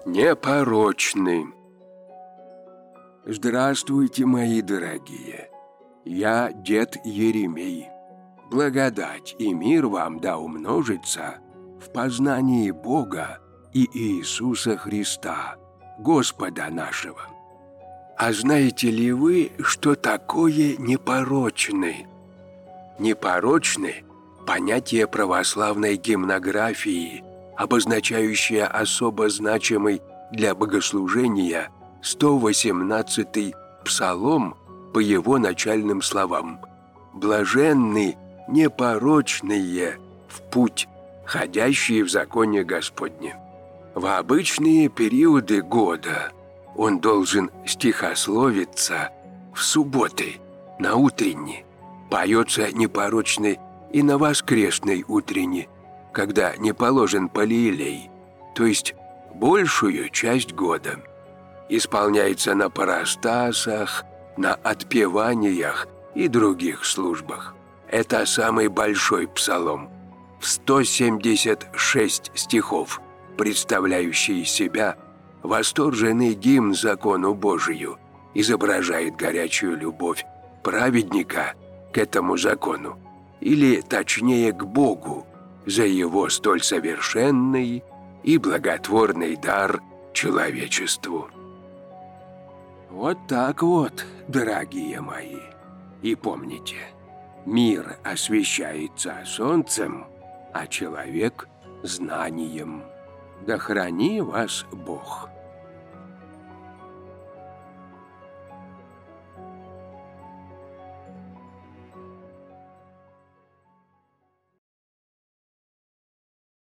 непорочны. Здравствуйте, мои дорогие! Я дед Еремей. Благодать и мир вам да умножится в познании Бога и Иисуса Христа, Господа нашего. А знаете ли вы, что такое непорочны? Непорочны – понятие православной гимнографии, обозначающее особо значимый для богослужения 118-й псалом по его начальным словам: «Блаженны непорочные в путь, ходящие в законе Господне». В обычные периоды года он должен стихословиться в субботы, на утренне, поется непорочный и на воскресной утренне, когда не положен полиелей, то есть большую часть года. Исполняется на парастасах, на отпеваниях и других службах. Это самый большой псалом, в 176 стихов, представляющий из себя восторженный гимн закону Божию, изображает горячую любовь праведника к этому закону, или точнее к Богу, за его столь совершенный и благотворный дар человечеству. Вот так вот, дорогие мои. И помните, мир освещается солнцем, а человек – знанием. Да храни вас Бог.